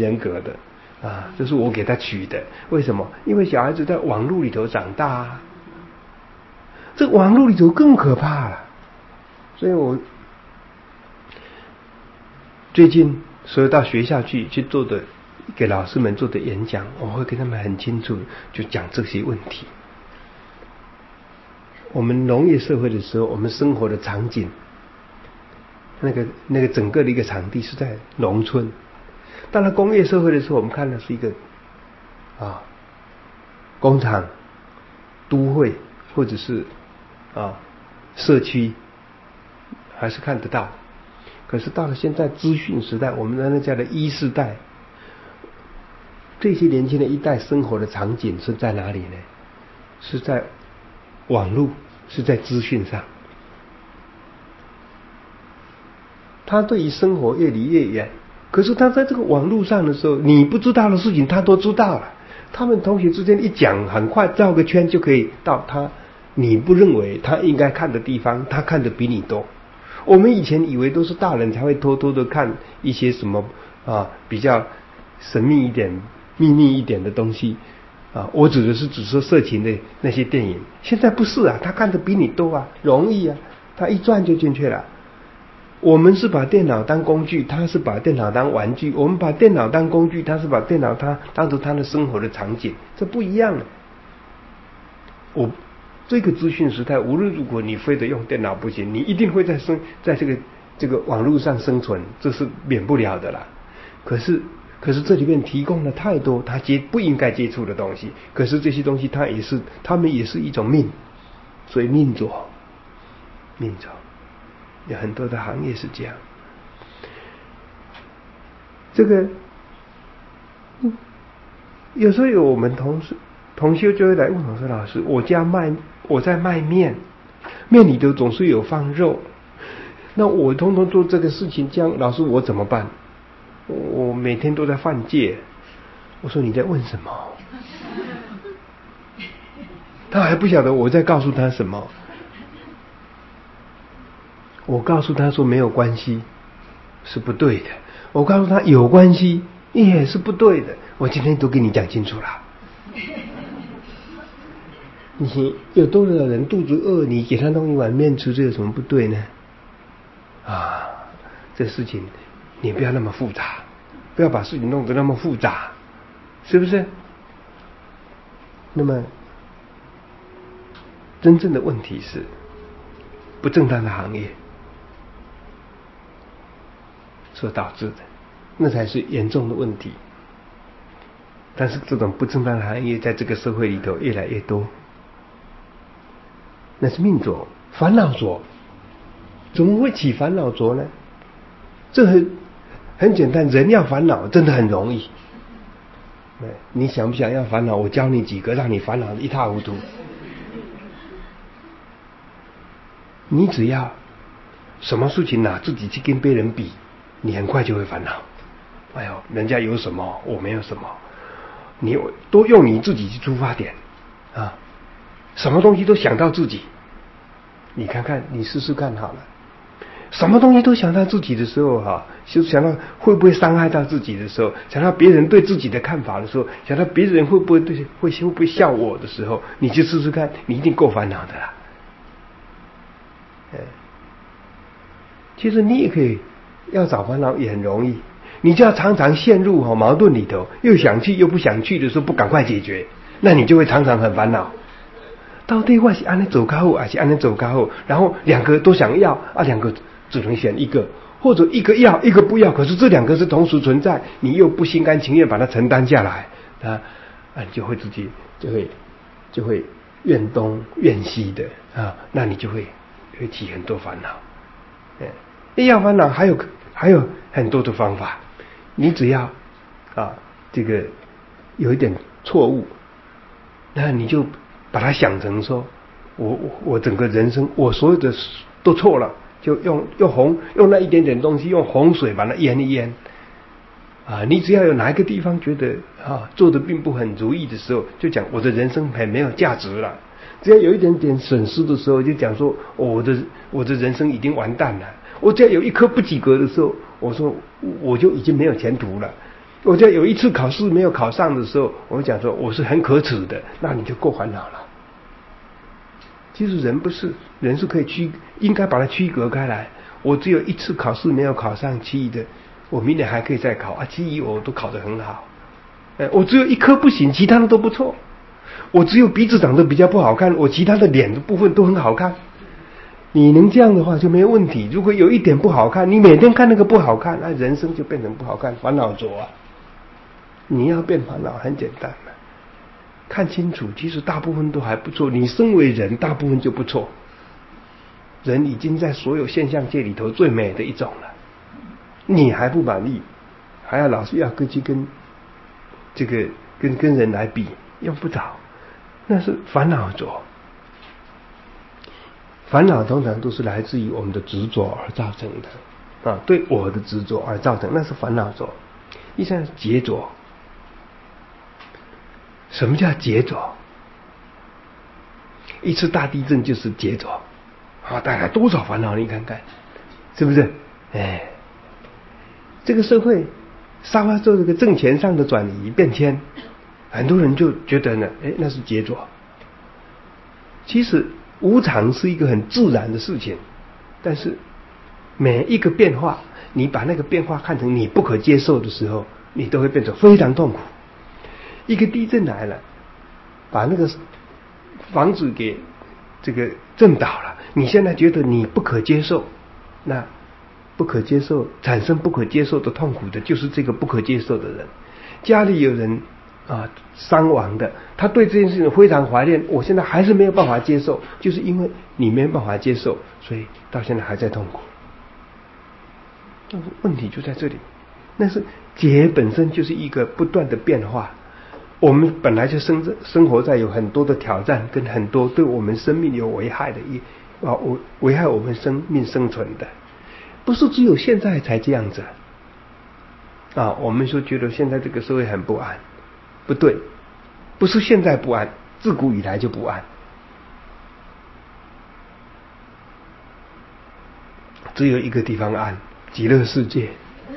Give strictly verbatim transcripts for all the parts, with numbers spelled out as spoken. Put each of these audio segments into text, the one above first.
人格的啊，这是我给他取的。为什么？因为小孩子在网络里头长大啊，这网络里头更可怕了。所以我最近所有到学校去去做的，给老师们做的演讲，我会跟他们很清楚就讲这些问题。我们农业社会的时候，我们生活的场景，那个那个整个的一个场地是在农村。到了工业社会的时候，我们看的是一个啊工厂、都会或者是啊社区，还是看得到。可是到了现在资讯时代，我们的那叫的一世代，这些年轻的一代生活的场景是在哪里呢？是在网络，是在资讯上。他对于生活越离越远，可是他在这个网络上的时候，你不知道的事情他都知道了。他们同学之间一讲，很快绕个圈就可以到他你不认为他应该看的地方，他看的比你多。我们以前以为都是大人才会偷偷的看一些什么啊比较神秘一点、秘密一点的东西啊，我指的是只说色情的那些电影。现在不是啊，他看的比你多啊，容易啊，他一转就进去了。我们是把电脑当工具，他是把电脑当玩具。我们把电脑当工具，他是把电脑他当成他的生活的场景，这不一样的。我这个资讯时代，无论如果你非得用电脑不行，你一定会在生在这个这个网络上生存，这是免不了的啦。可是可是这里面提供了太多他接不应该接触的东西，可是这些东西它也是他们也是一种命，所以命浊命浊。有很多的行业是这样。这个有时候有我们同事同修就会来问我说：“老师，我家卖我在卖面，面里头总是有放肉，那我通通做这个事情，这样老师我怎么办？我每天都在犯戒。”我说：“你在问什么？”他还不晓得我在告诉他什么。我告诉他说没有关系是不对的，我告诉他有关系也是不对的。我今天都给你讲清楚了。你有多少人肚子饿，你给他弄一碗面吃，这有什么不对呢？啊，这事情你不要那么复杂，不要把事情弄得那么复杂，是不是？那么真正的问题是不正当的行业所导致的，那才是严重的问题。但是这种不正当的行业在这个社会里头越来越多，那是命浊、烦恼浊。怎么会起烦恼浊呢？这很很简单，人要烦恼真的很容易。你想不想要烦恼？我教你几个，让你烦恼一塌糊涂。你只要什么事情拿自己去跟别人比，你很快就会烦恼。哎呦，人家有什么我没有什么，你多用你自己去出发点啊，什么东西都想到自己。你看看，你试试看好了。什么东西都想到自己的时候哈，就想到会不会伤害到自己的时候，想到别人对自己的看法的时候，想到别人会不会对会会不会笑我的时候，你去试试看，你一定够烦恼的啦。其实你也可以要找烦恼也很容易，你就要常常陷入哈矛盾里头，又想去又不想去的时候，不赶快解决，那你就会常常很烦恼。到底我是按呢走较好，还是按呢走较好？然后两个都想要啊，两个只能选一个，或者一个要一个不要，可是这两个是同时存在，你又不心甘情愿把它承担下来，啊，啊你就会自己就会就会怨东怨西的啊，那你就会会起很多烦恼。哎，要烦恼还有还有很多的方法，你只要啊这个有一点错误，那你就把它想成说，我我我整个人生我所有的都错了，就用用洪用那一点点东西，用洪水把它淹一淹。啊，你只要有哪一个地方觉得啊做的并不很如意的时候，就讲我的人生很没有价值了。只要有一点点损失的时候，就讲说、哦、我的我的人生已经完蛋了。我只要有一科不及格的时候，我说我就已经没有前途了。 我就有一次考试没有考上的时候，我讲说我是很可耻的，那你就够烦恼了。其实人不是，人是可以区，应该把它区隔开来。我只有一次考试没有考上其余的，我明年还可以再考啊，其余我都考得很好。呃，我只有一科不行，其他的都不错。我只有鼻子长得比较不好看，我其他的脸的部分都很好看。你能这样的话就没有问题。如果有一点不好看，你每天看那个不好看，那人生就变成不好看，烦恼着啊。你要变烦恼很简单嘛，看清楚，其实大部分都还不错。你身为人，大部分就不错。人已经在所有现象界里头最美的一种了，你还不满意，还要老是要跟去跟这个跟跟人来比，用不着，那是烦恼着。烦恼通常都是来自于我们的执着而造成的啊，对我的执着而造成，那是烦恼着。第三是劫着。什么叫劫着？一次大地震就是劫着啊，带来多少烦恼？你看看，是不是？哎，这个社会稍微做这个政权上的转移变迁，很多人就觉得呢，哎，那是劫着。其实无常是一个很自然的事情，但是每一个变化，你把那个变化看成你不可接受的时候，你都会变成非常痛苦。一个地震来了，把那个房子给这个震倒了，你现在觉得你不可接受，那不可接受产生不可接受的痛苦的就是这个不可接受的人。家里有人啊伤亡的，他对这件事情非常怀念，我现在还是没有办法接受，就是因为你没有办法接受，所以到现在还在痛苦。但是问题就在这里，那是劫本身就是一个不断的变化。我们本来就生生活在有很多的挑战跟很多对我们生命有危害的一啊危害我们生命生存的，不是只有现在才这样子啊。我们说觉得现在这个社会很不安，不对，不是现在不安，自古以来就不安。只有一个地方安，极乐世界。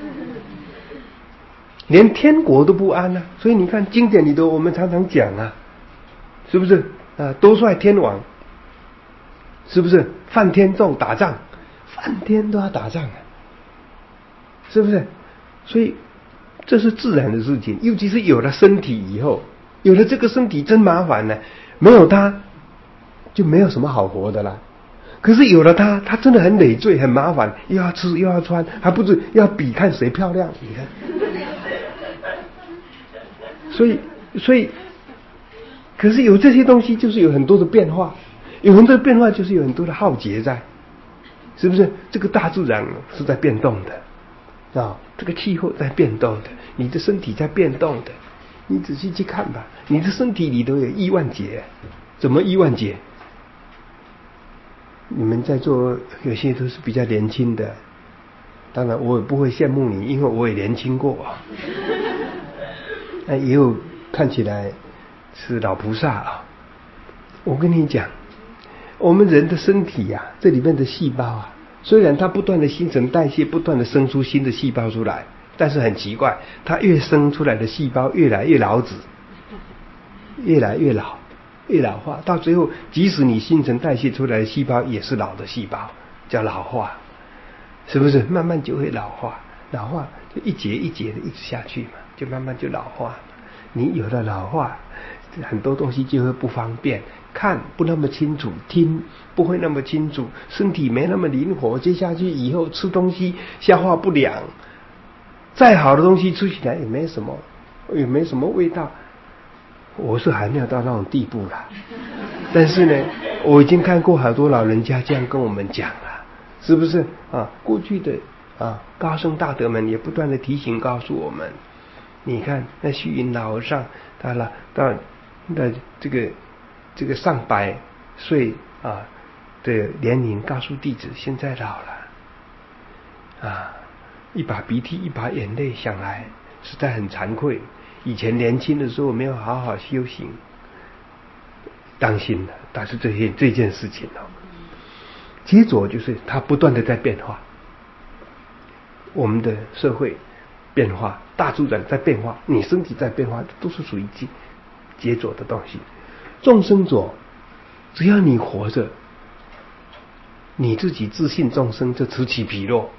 连天国都不安啊，所以你看经典里头我们常常讲啊，是不是啊？多帅天王，是不是梵天众打仗，梵天都要打仗啊，是不是？所以这是自然的事情，尤其是有了身体以后，有了这个身体真麻烦呢，没有它就没有什么好活的啦。可是有了它，它真的很累赘很麻烦，又要吃又要穿，还不是要比看谁漂亮，你看。所以，所以，可是有这些东西，就是有很多的变化，有很多的变化，就是有很多的浩劫在，是不是？这个大自然是在变动的啊，这个气候在变动的，你的身体在变动的，你仔细去看吧，你的身体里头有亿万劫，怎么亿万劫？你们在座有些都是比较年轻的，当然我也不会羡慕你，因为我也年轻过啊。那也有看起来是老菩萨啊。我跟你讲，我们人的身体呀、啊，这里面的细胞啊，虽然它不断的新陈代谢，不断的生出新的细胞出来，但是很奇怪，它越生出来的细胞越来越老子，越来越老，越老化，到最后，即使你新陈代谢出来的细胞也是老的细胞，叫老化，是不是？慢慢就会老化，老化就一节一节的一直下去嘛。就慢慢就老化，你有了老化，很多东西就会不方便，看不那么清楚，听不会那么清楚，身体没那么灵活，接下去以后吃东西消化不良，再好的东西吃起来也没什么，也没什么味道。我是还没有到那种地步啦，但是呢，我已经看过好多老人家这样跟我们讲了，是不是啊？过去的啊高僧大德们也不断的提醒告诉我们。你看那虚云老和尚，他了到那这个这个上百岁啊的年龄，告诉弟子现在老了啊，一把鼻涕一把眼泪，想来实在很惭愧。以前年轻的时候没有好好修行，当心了。但是这些这件事情哦，接着就是它不断的在变化，我们的社会变化。 大自然在变化，你身体在变化，都是属于劫劫浊的东西。众生浊，只要你活着，你自己自信众生就此起彼落。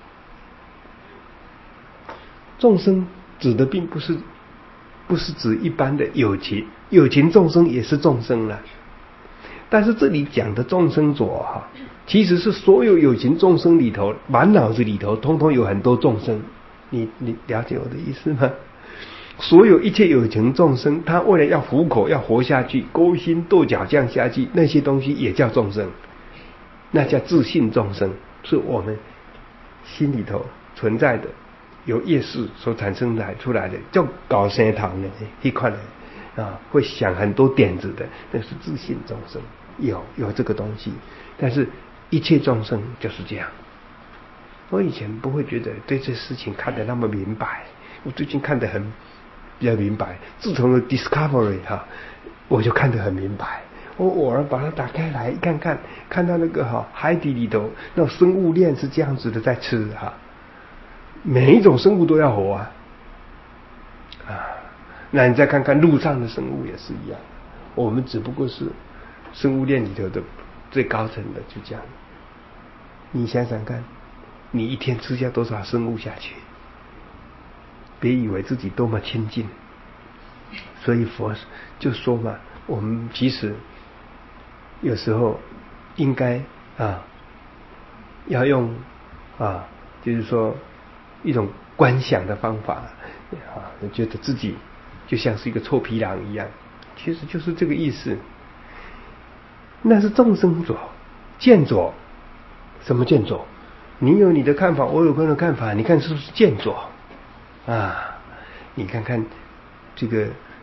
众生指的并不是不是指一般的有情，有情众生也是众生了。但是这里讲的众生浊哈，其实是所有有情众生里头，满脑子里头通通有很多众生。你你了解我的意思吗？所有一切有情众生，他为了要糊口要活下去，勾心斗角降下去，那些东西也叫众生，那叫自信众生，是我们心里头存在的，由业识所产生来出来的，叫搞生堂的一块的啊，会想很多点子的，那是自信众生，有有这个东西。但是一切众生就是这样。我以前不会觉得对这事情看得那么明白，我最近看得很比较明白。自从了 Discovery 哈，我就看得很明白。我偶尔把它打开来看看，看到那个哈海底里头那种生物链是这样子的在吃哈，每一种生物都要活啊啊！那你再看看陆上的生物也是一样，我们只不过是生物链里头的最高层的，就这样。你想想看，你一天吃下多少生物下去？别以为自己多么亲近。所以佛就说嘛，我们其实有时候应该啊，要用啊，就是说一种观想的方法啊，觉得自己就像是一个臭皮囊一样，其实就是这个意思。那是众生浊，见浊。什么见浊？你有你的看法，我有我的看法，你看是不是见浊啊？你看看这个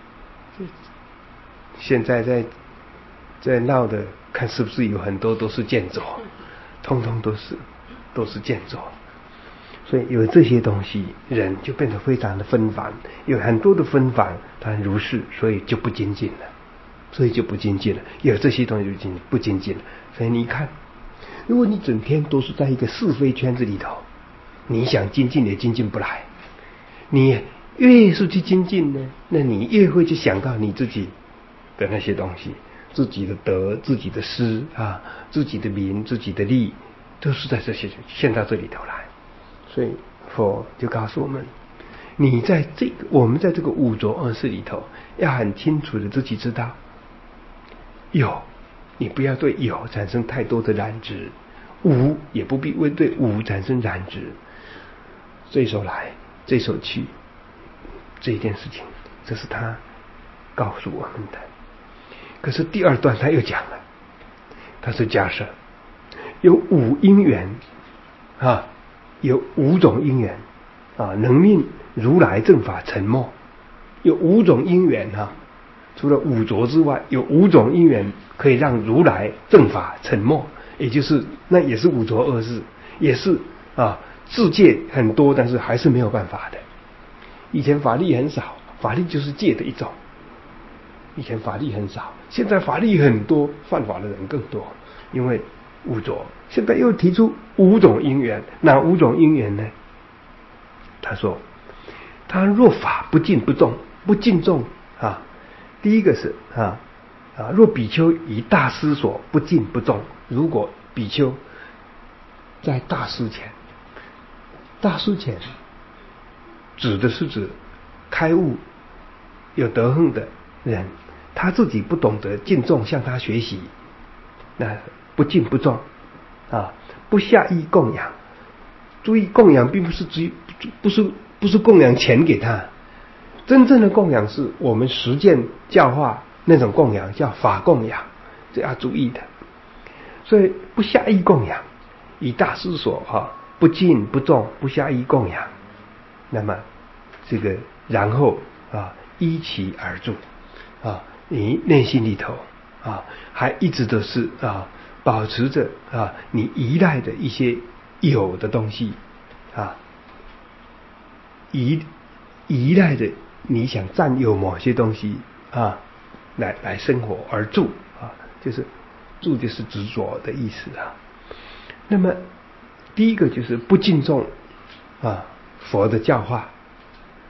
现在在在闹的，看是不是有很多都是见浊，通通都是都是见浊。所以有这些东西，人就变得非常的纷繁，有很多的纷繁，它如是，所以就不精进了，所以就不精进了。有这些东西就不精进了。所以你看，如果你整天都是在一个是非圈子里头，你想精进也精进不来。你越是去精进呢，那你越会去想到你自己的那些东西，自己的德、自己的失啊、自己的名、自己的利，都是在这些陷到这里头来。所以佛就告诉我们，你在这个我们在这个五浊恶世里头，要很清楚的自己知道，有，你不要对有产生太多的染执，无也不必为对无产生染执。这首来，这首去，这一件事情，这是他告诉我们的。可是第二段他又讲了，他是假设有五因缘啊，有五种因缘啊，能令如来正法沉没。有五种因缘哈、啊，除了五浊之外，有五种因缘可以让如来正法沉没，也就是那也是五浊恶世，也是啊，自戒很多，但是还是没有办法的。以前法力很少，法力就是戒的一种。以前法力很少，现在法力很多，犯法的人更多，因为五浊。现在又提出五种因缘，哪五种因缘呢？他说，他若法不敬不重，不敬重啊，第一个是啊啊，若比丘以大师所不敬不重，如果比丘在大师前，大师前指的是指开悟有德行的人，他自己不懂得敬重，向他学习，那不敬不重啊，不下意供养。注意，供养并不是只不是不是供养钱给他，真正的供养是我们实践教化那种供养，叫法供养，这要注意的。所以不下意供养，以大师所哈，不敬不重，不下意供养。那么这个然后啊，依其而住啊，你内心里头啊，还一直都是啊，保持着啊，你依赖的一些有的东西啊，依依赖着你想占有某些东西啊，来来生活而住啊，就是住就是执着的意思啊。那么第一个就是不敬重啊佛的教化，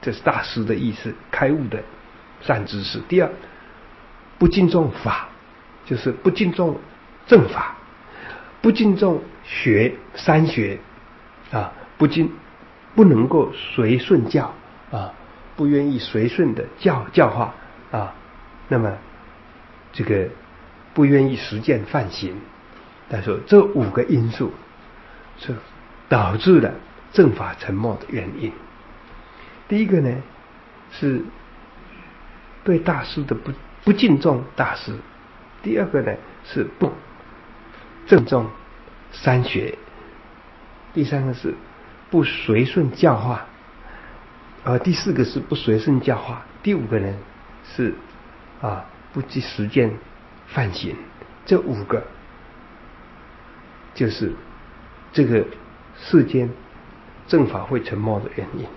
这是大师的意思，开悟的善知识。第二，不敬重法，就是不敬重正法，不敬重学三学啊，不敬不能够随顺教啊，不愿意随顺的教教化啊，那么这个不愿意实践犯行。他说这五个因素是导致了正法沉没的原因。第一个呢是对大师的不不敬重大师，第二个呢是不正重三学，第三个是不随顺教化，呃，第四个是不随顺教化，第五个呢是啊不去实践犯行。这五个就是这个世间正法会沉没的原因。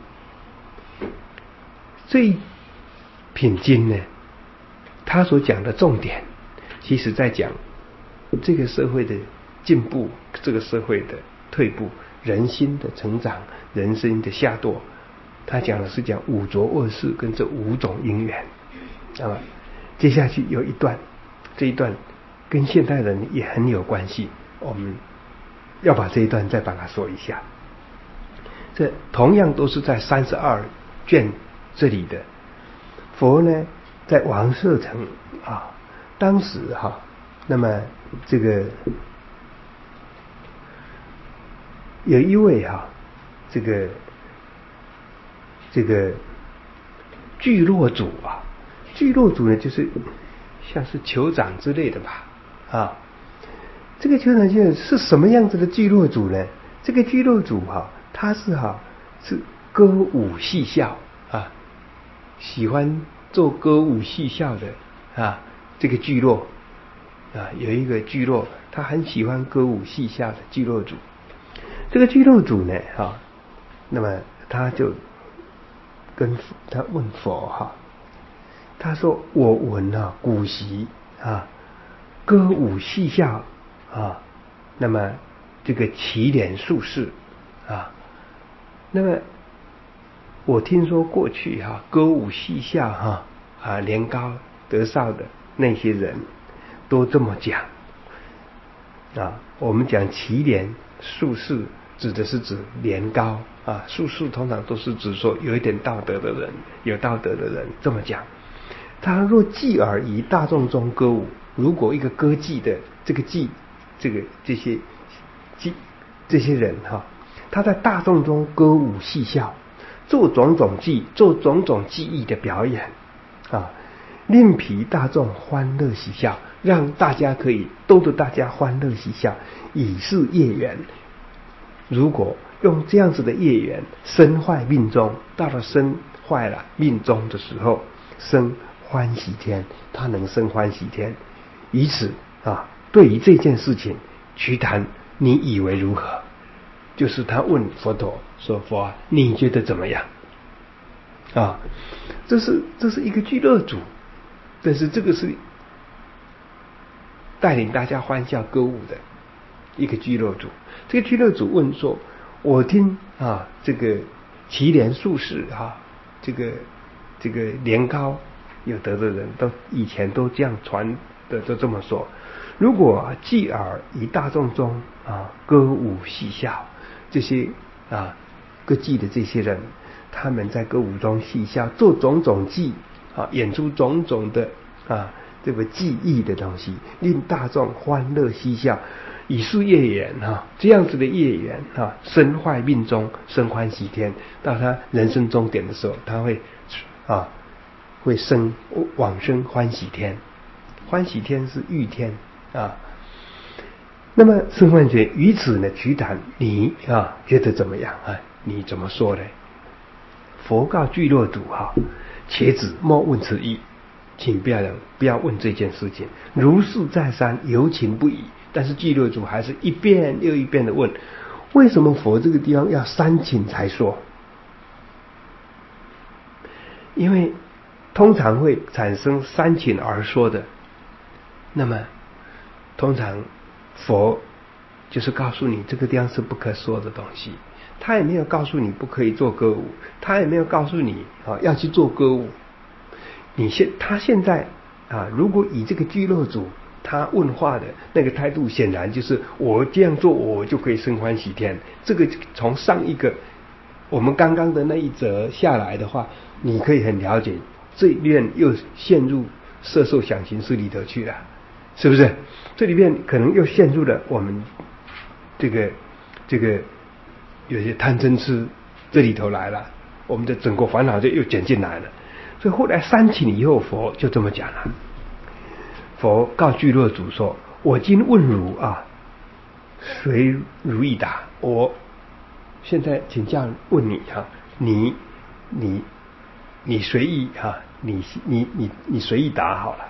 这一品经呢，他所讲的重点，其实在讲这个社会的进步，这个社会的退步，人心的成长，人心的下堕。他讲的是讲五浊恶世跟这五种因缘啊。接下去有一段，这一段跟现代人也很有关系，我们要把这一段再把它说一下。这同样都是在三十二卷这里的。佛呢在王舍城啊，当时哈、啊，那么这个有一位哈、啊，这个这个聚落主啊，聚落主呢就是像是酋长之类的吧啊。这个酋长就是什么样子的聚落主呢？这个聚落主哈、啊，他是哈、啊、是歌舞戏笑啊，喜欢做歌舞戏笑的啊。这个聚落啊，有一个聚落，他很喜欢歌舞戏笑的聚落主。这个聚落主呢，哈、啊，那么他就跟他问佛哈，他说：“我闻啊，古习啊，歌舞戏笑啊，那么这个祈莲术士啊，那么我听说过去哈、啊，歌舞戏笑哈啊，年高德少的那些人都这么讲啊。我们讲祈莲术士，指的是指年高啊，术士通常都是指说有一点道德的人，有道德的人这么讲。他若继而于大众中歌舞，如果一个歌妓的这个妓，这个这些妓这些人哈、啊，他在大众中歌舞戏笑，做种种技，做种种技艺的表演啊，令彼大众欢乐喜笑，让大家可以逗得大家欢乐喜笑，以是业缘。如果用这样子的业缘生坏命中，到了生坏了命中的时候，生欢喜天，他能生欢喜天。以此啊，对于这件事情，瞿昙你以为如何？就是他问佛陀说：“佛啊，你觉得怎么样？”啊，这是这是一个聚乐主，但是这个是带领大家欢笑歌舞的一个聚乐主。这个聚乐主问说：“我听啊，这个祈莲术士啊，这个这个年高有德的人都以前都这样传的，都这么说。如果继而于大众中啊歌舞戏笑，这些啊歌妓的这些人，他们在歌舞中戏笑，做种种技啊，演出种种的啊这个技艺的东西，令大众欢乐嬉笑，以是业缘哈，这样子的业缘哈，身坏命中生欢喜天，到他人生终点的时候，他会啊会生往生欢喜天。欢喜天是欲天啊。那么生欢喜天，于此呢，瞿昙你啊觉得怎么样啊？你怎么说呢？佛告聚落主哈，且止莫问此意，请不要不要问这件事情。如是再三，犹情不已。但是聚落主还是一遍又一遍的问，为什么佛这个地方要三请才说？因为通常会产生三请而说的，那么通常佛就是告诉你这个地方是不可说的东西， 他也没有告诉你不可以做歌舞，他也没有告诉你啊要去做歌舞。你现他现在啊，如果以这个聚落主他问话的那个态度，显然就是我这样做，我就可以生欢喜天。这个从上一个我们刚刚的那一则下来的话，你可以很了解，这里面又陷入色受想行识里头去了，是不是？这里面可能又陷入了我们这个这个有些贪嗔痴这里头来了，我们的整个烦恼就又卷进来了。所以后来三请以后，佛就这么讲了。佛告聚落主说：“我今问汝啊，随汝以答。我现在请教问你哈、啊，你你你随意哈、啊，你你你你随意答好了。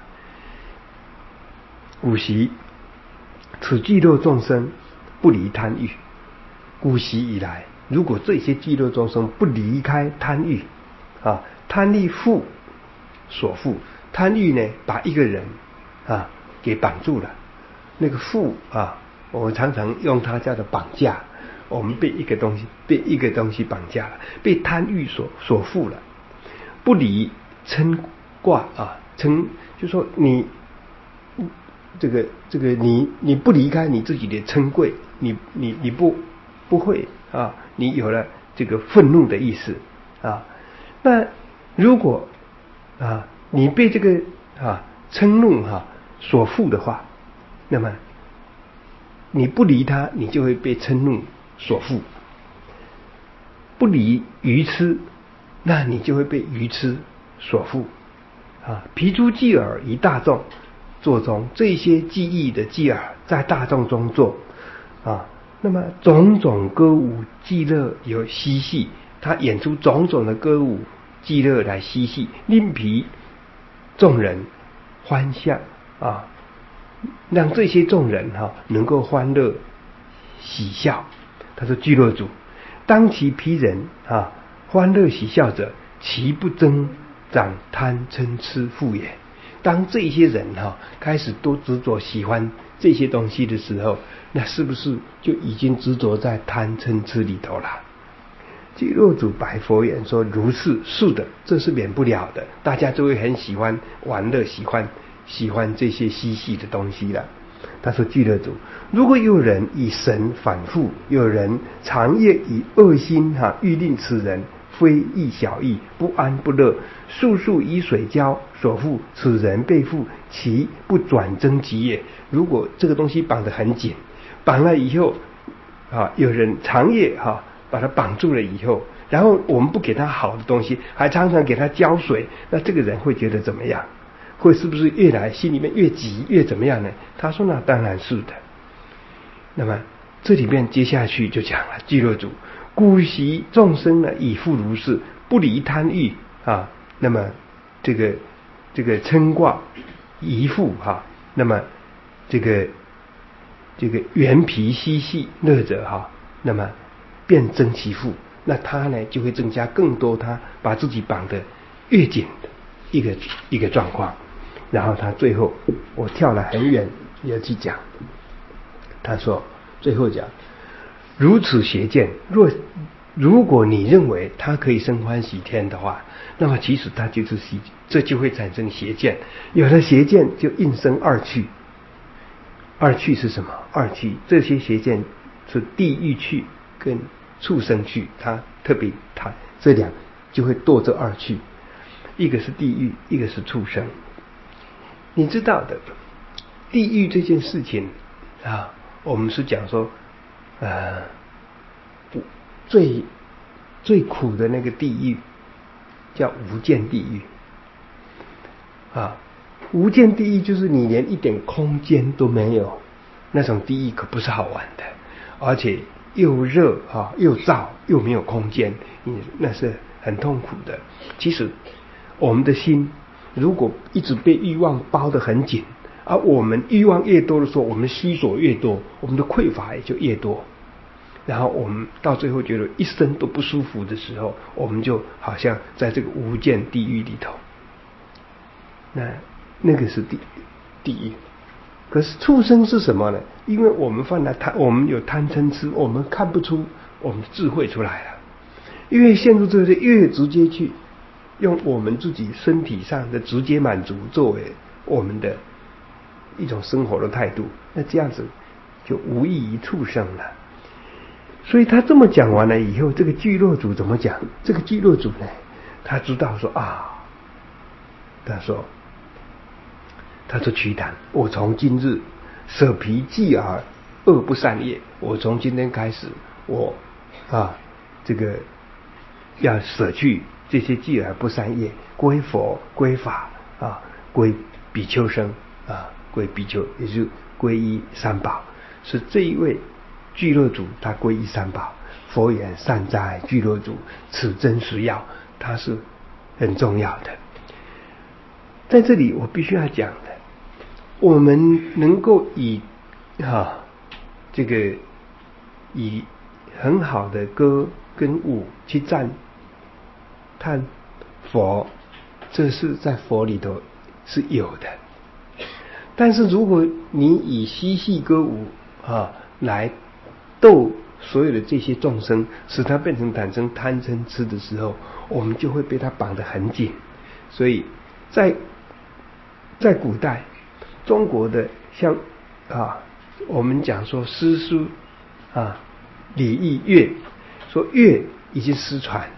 古习此聚落众生不离贪欲，古习以来，如果这些聚落众生不离开贪欲啊，贪欲缚所缚，贪欲呢把一个人啊给绑住了。那个缚啊，我们常常用它叫做绑架。我们被一个东西被一个东西绑架了，被贪欲所所缚了。不离嗔挂啊，嗔就说你这个这个你你不离开你自己的嗔恚，你你你不不会啊，你有了这个愤怒的意思啊。那如果啊你被这个啊嗔怒哈、啊、所缚的话，那么你不离他，你就会被嗔怒所缚；不离愚痴，那你就会被愚痴所缚啊。皮诸伎尔于大众做中，这些技艺的伎尔在大众中做啊，那么种种歌舞伎乐有嬉戏，他演出种种的歌舞伎乐来嬉戏，令彼众人欢笑啊，让这些众人哈、啊、能够欢乐喜笑。他说：聚落主，当其彼人啊欢乐喜笑者，其不增长贪嗔痴缚也。当这些人哈、啊、开始都执着喜欢这些东西的时候，那是不是就已经执着在贪嗔痴里头了？聚落主白佛言说：如是，是的，这是免不了的。大家就会很喜欢玩乐，喜欢喜欢这些嬉戏的东西了。他说：聚落主，如果有人以神反复，有人长夜以恶心哈、啊，欲令此人非易小义，不安不乐，速速以水浇所缚，此人被缚，其不转增极也。如果这个东西绑得很紧，绑了以后啊，有人长夜哈、啊、把它绑住了以后，然后我们不给他好的东西，还常常给他浇水，那这个人会觉得怎么样？会是不是越来心里面越急越怎么样呢？他说：那当然是的。那么这里面接下去就讲了，聚落主，古习众生呢以复如是，不离贪欲啊，那么这个这个嗔挂依附哈，那么这个这个原皮嬉戏乐者哈，那么便增其缚，那他呢就会增加更多他把自己绑得越紧的一个一个状况。然后他最后我跳了很远也去讲，他说最后讲如此邪见，若如果你认为他可以生欢喜天的话，那么其实他就是邪，这就会产生邪见。有了邪见就应生二趣。二趣是什么？二趣这些邪见是地狱趣跟畜生趣，他特别他这两就会堕这二趣，一个是地狱，一个是畜生。你知道的，地狱这件事情啊，我们是讲说，呃，最最苦的那个地狱叫无间地狱啊。无间地狱就是你连一点空间都没有，那种地狱可不是好玩的，而且又热啊，又燥，又没有空间，那是很痛苦的。其实我们的心如果一直被欲望包得很紧，而我们欲望越多的时候，我们需索越多，我们的匮乏也就越多，然后我们到最后觉得一生都不舒服的时候，我们就好像在这个无间地狱里头，那那个是地地狱。可是畜生是什么呢？因为我们犯了贪，我们有贪嗔痴，我们看不出我们的智慧出来了。越陷入这些，越直接去用我们自己身体上的直接满足作为我们的一种生活的态度，那这样子就无异于畜生了。所以他这么讲完了以后，这个聚落主怎么讲？这个聚落主呢，他知道说啊，他说，他说瞿昙，我从今日舍疲忌而恶不善业，我从今天开始，我啊这个要舍去这些忌而不善业，归佛归法啊，归比丘僧啊，归比丘，也就是皈依三宝。是这一位聚落主他皈依三宝。佛言善哉聚落主，此真实要，它是很重要的。在这里我必须要讲的，我们能够以啊这个以很好的歌跟舞去赞叹佛，这是在佛里头是有的。但是如果你以嬉戏歌舞啊来逗所有的这些众生，使他变成产生贪嗔痴的时候，我们就会被他绑得很紧。所以在在古代中国的像啊我们讲说诗书啊礼义乐，说乐已经失传，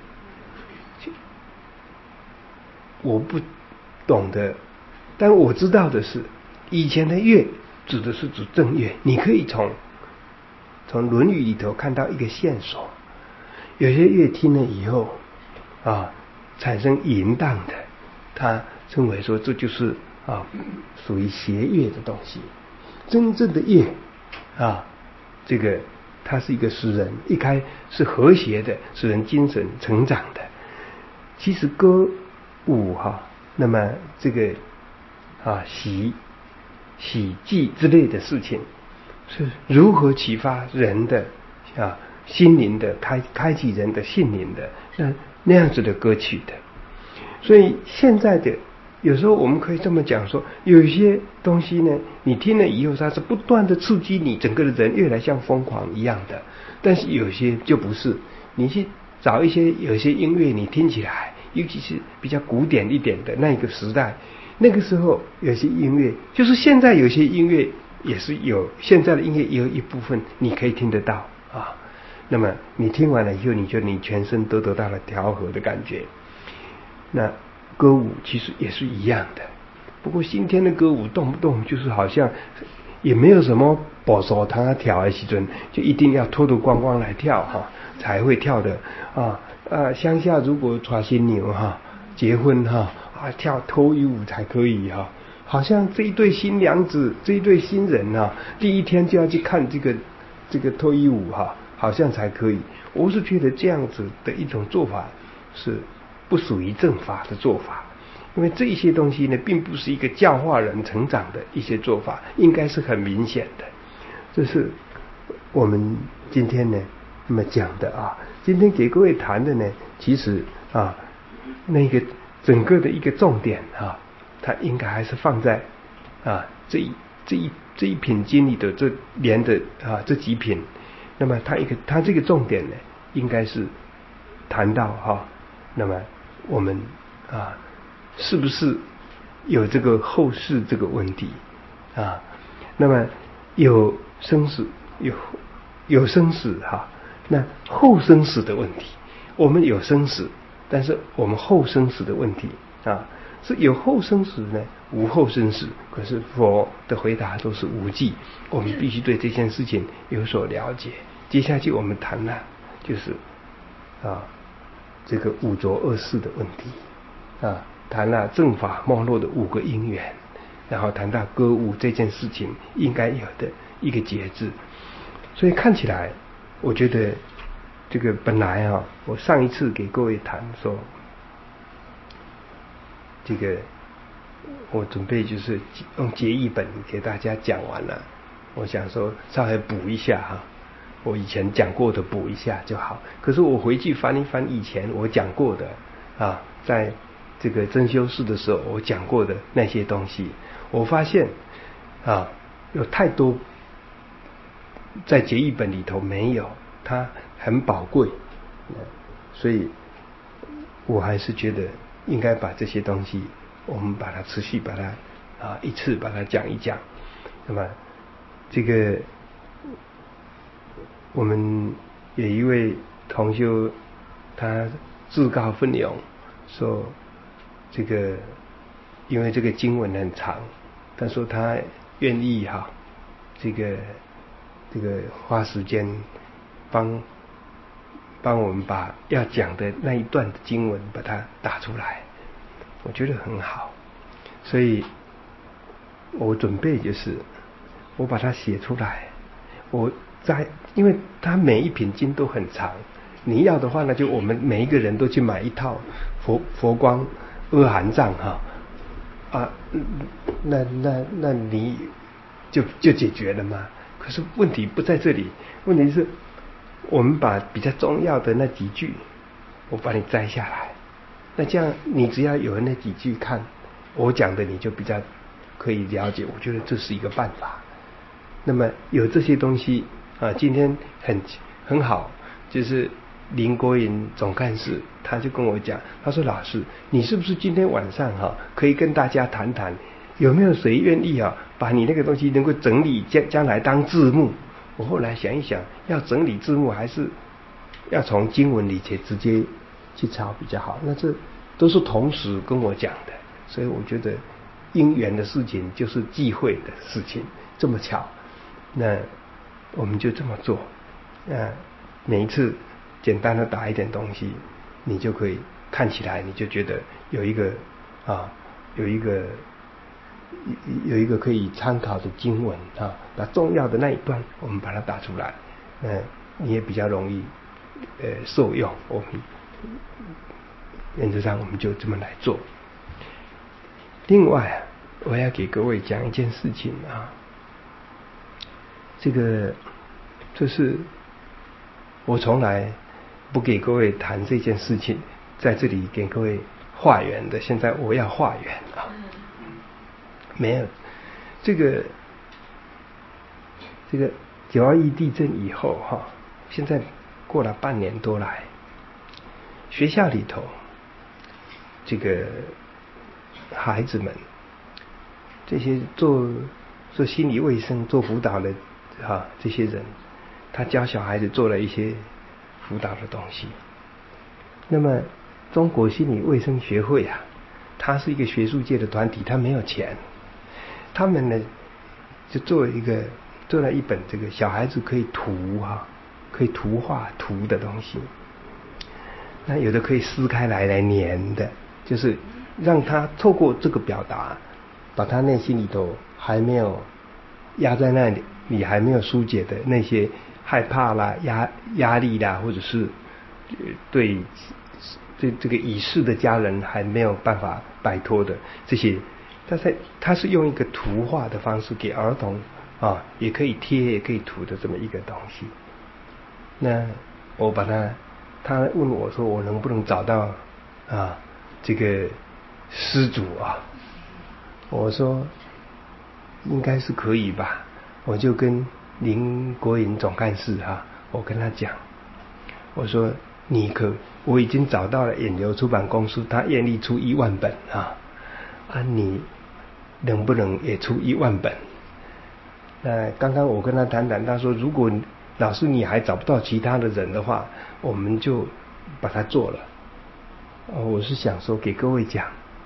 我不懂得，但我知道的是，以前的乐指的是指正乐。你可以从从《论语》里头看到一个线索，有些乐听了以后啊，产生淫荡的，他认为说这就是啊属于邪乐的东西。真正的乐啊，这个它是一个使人一开是和谐的，使人精神成长的。其实歌舞哈、啊，那么这个啊喜喜祭之类的事情，是如何启发人的啊心灵的开开启人的心灵的那那样子的歌曲的。所以现在的有时候我们可以这么讲说，有一些东西呢，你听了以后，它是不断的刺激你整个的人越来像疯狂一样的。但是有些就不是，你去找一些有些音乐，你听起来，尤其是比较古典一点的那个时代，那个时候有些音乐，就是现在有些音乐也是有，现在的音乐也有一部分你可以听得到啊。那么你听完了以后，你觉得你全身都得到了调和的感觉。那歌舞其实也是一样的，不过今天的歌舞动不动就是好像也没有什么保守堂啊跳的时阵，就一定要脱脱光光来跳哈、啊、才会跳的啊啊！乡下如果娶新娘哈、啊、结婚哈 啊, 啊跳脱衣舞才可以哈、啊，好像这一对新娘子这一对新人啊，第一天就要去看这个这个脱衣舞哈、啊，好像才可以。我是觉得这样子的一种做法是不属于正法的做法，因为这一些东西呢，并不是一个教化人成长的一些做法，应该是很明显的。这是我们今天呢那么讲的啊。今天给各位谈的呢，其实啊，那个整个的一个重点啊，它应该还是放在啊这一这一这一品经里的这连的啊这几品。那么它一个它这个重点呢，应该是谈到哈、啊，那么我们啊，是不是有这个后世这个问题啊？那么有生死，有有生死哈、啊，那后生死的问题，我们有生死，但是我们后生死的问题啊，是有后生死呢，无后生死。可是佛的回答都是无记，我们必须对这件事情有所了解。接下去我们谈了，就是啊。这个五浊恶世的问题啊，谈了正法没落的五个因缘，然后谈到歌舞这件事情应该有的一个节制。所以看起来，我觉得这个本来啊，我上一次给各位谈说，这个我准备就是用结义本给大家讲完了，我想说稍微补一下哈、啊。我以前讲过的补一下就好，可是我回去翻一翻以前我讲过的啊，在这个真修寺的时候我讲过的那些东西，我发现啊有太多在结义本里头没有，它很宝贵，所以我还是觉得应该把这些东西，我们把它持续把它啊一次把它讲一讲。那么这个我们有一位同修，他自告奋勇说，这个因为这个经文很长，他说他愿意哈，这个这个花时间帮帮我们把要讲的那一段的经文把它打出来，我觉得很好，所以我准备就是我把它写出来，我在因为它每一品经都很长，你要的话呢，就我们每一个人都去买一套佛佛光阿含藏哈啊，那那那你就就解决了吗？可是问题不在这里，问题是我们把比较重要的那几句，我把你摘下来，那这样你只要有那几句看我讲的，你就比较可以了解。我觉得这是一个办法。那么有这些东西啊，今天很很好，就是林国营总干事他就跟我讲，他说老师，你是不是今天晚上哈、啊、可以跟大家谈谈，有没有谁愿意啊把你那个东西能够整理将将来当字幕？我后来想一想，要整理字幕还是要从经文里去直接去抄比较好。那这都是同时跟我讲的，所以我觉得因缘的事情就是忌讳的事情，这么巧，那我们就这么做。那每一次简单的打一点东西，你就可以看起来你就觉得有一个啊有一个有一个可以参考的经文啊，把重要的那一段我们把它打出来，嗯，你也比较容易呃受用。我们原则上我们就这么来做。另外我要给各位讲一件事情啊，这个就是我从来不给各位谈这件事情，在这里给各位化缘的，现在我要化缘啊。没有这个这个九二一地震以后哈，现在过了半年多来，学校里头这个孩子们，这些做做心理卫生、做辅导的哈这些人，他教小孩子做了一些辅导的东西。那么中国心理卫生学会啊，它是一个学术界的团体，它没有钱。他们呢就做一个做了一本这个小孩子可以涂哈，可以图画图的东西。那有的可以撕开来来粘的，就是让他透过这个表达，把他内心里头还没有压在那里，你还没有疏解的那些害怕啦、压压力啦，或者是对这这个已逝的家人还没有办法摆脱的这些。但是他是用一个图画的方式给儿童啊，也可以贴也可以涂的这么一个东西。那我把他，他问我说我能不能找到啊这个施主啊？我说应该是可以吧。我就跟林国营总干事哈、啊，我跟他讲，我说你可我已经找到了远流出版公司，他愿意出一万本啊啊你。能不能也出一万本？那刚刚我跟他谈谈，他说如果老师你还找不到其他的人的话，我们就把它做了。哦，我是想说给各位讲，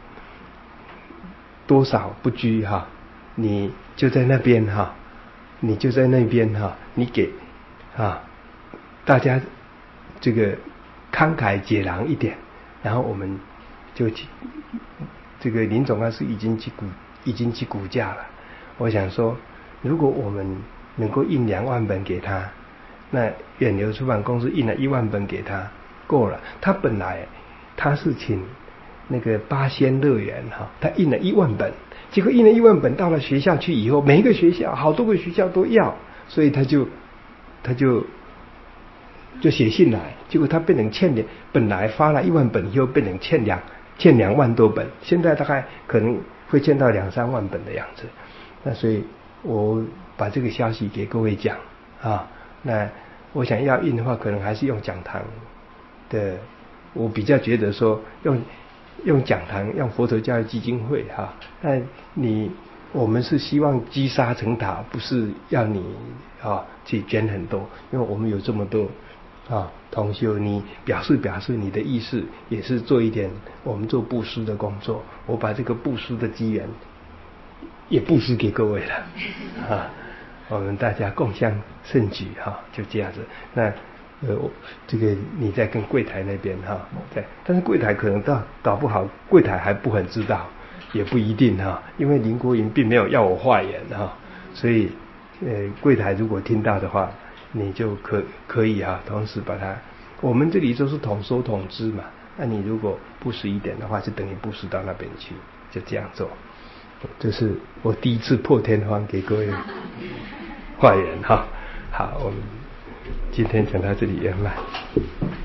多少不拘哈，你就在那边哈，你就在那边哈，你给啊大家这个慷慨解囊一点，然后我们就去这个林总干事已经去鼓。已经去估价了。我想说，如果我们能够印两万本给他，那远流出版公司印了一万本给他，够了。他本来他是请那个八仙乐园哈，他印了一万本，结果印了一万本到了学校去以后，每一个学校好多个学校都要，所以他就他就就写信来，结果他变成欠两，本来发了一万本以后变成欠两欠两万多本，现在大概可能会欠到两三万本的样子。那所以我把这个消息给各位讲啊，那我想要印的话，可能还是用讲堂的。我比较觉得说用用讲堂，用佛陀教育基金会哈。那你我们是希望积沙成塔，不是要你啊去捐很多，因为我们有这么多啊同修，你表示表示你的意思，也是做一点我们做布施的工作。我把这个布施的机缘也布施给各位了啊。我们大家共襄盛举哈，就这样子。那呃，这个你在跟柜台那边哈，对，但是柜台可能倒搞不好，柜台还不很知道，也不一定哈，因为林国云并没有要我化缘哈，所以呃，柜台如果听到的话，你就可可以哈，同时把它，我们这里都是统收统支嘛，那你如果布施一点的话，就等于布施到那边去，就这样做。这是我第一次破天荒给各位化缘哈。好，我们今天讲到这里圆满。